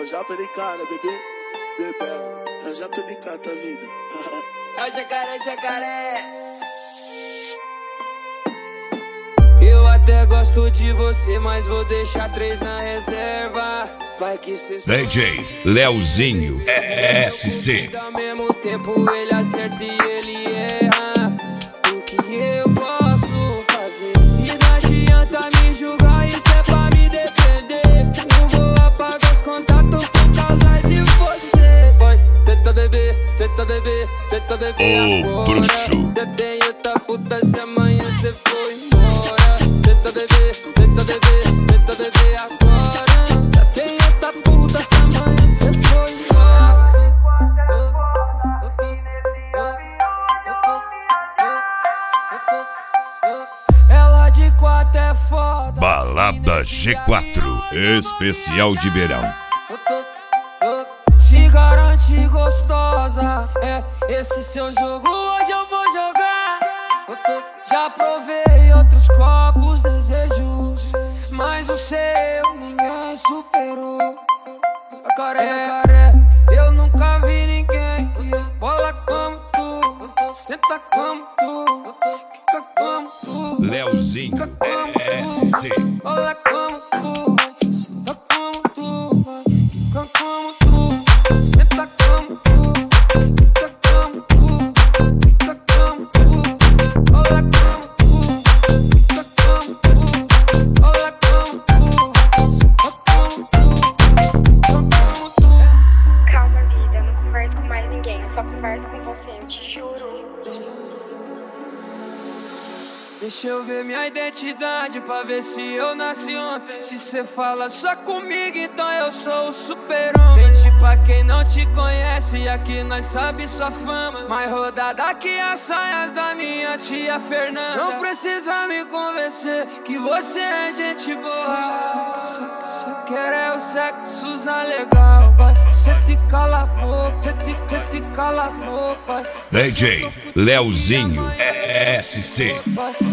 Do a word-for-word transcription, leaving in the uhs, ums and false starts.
já pra ele cara, bebê. Bebê, eu já pra ele cá, tá vida. É o jacaré, jacaré. Eu até gosto de você, mas vou deixar três na reserva. Vai que cê D J Leozinho S C. Ao mesmo tempo ele acerta e ele erra. O que eu posso fazer? E não adianta me julgar, isso é pra me defender. Não vou apagar os contatos por causa de você. Vai, tenta beber, tenta beber, tenta beber Ô, agora. bruxo. Eu tenho outra puta se amanhã cê for embora. Tenta beber, tenta beber, tenta beber agora. Já tenho outra puta se amanhã cê for embora. Ela de quatro é foda. Balada G quatro, especial de verão. Se garante gostosa, é esse seu jogo, hoje eu vou jogar. Já provei outros copos, desejos, mas o seu ninguém superou. Jacaré, jacaré, eu nunca vi ninguém. Bola como tu, senta como tu, quica como tu. Leozinho S C. Bola como tu, senta como tu, quica como tu, senta como tu, quica como tu, quica como tu. Bola como tu, quica como tu, bola como tu, senta como tu, quica como tu. Calma, vida, eu não converso com mais ninguém, eu só converso com você, eu te juro. Deixa eu ver minha identidade pra ver se eu nasci ontem. Se cê fala só comigo, então eu sou o super-homem. Mente pra quem não te conhece, aqui nós sabe sua fama. Mais rodada que as saias da minha tia Fernanda. Não precisa me convencer que você é gente boa. Só, só, só, só quer é o sexo usar legal. Vai, cê te cala a boca, cê te, cê te cala a boca. D J Leozinho S C.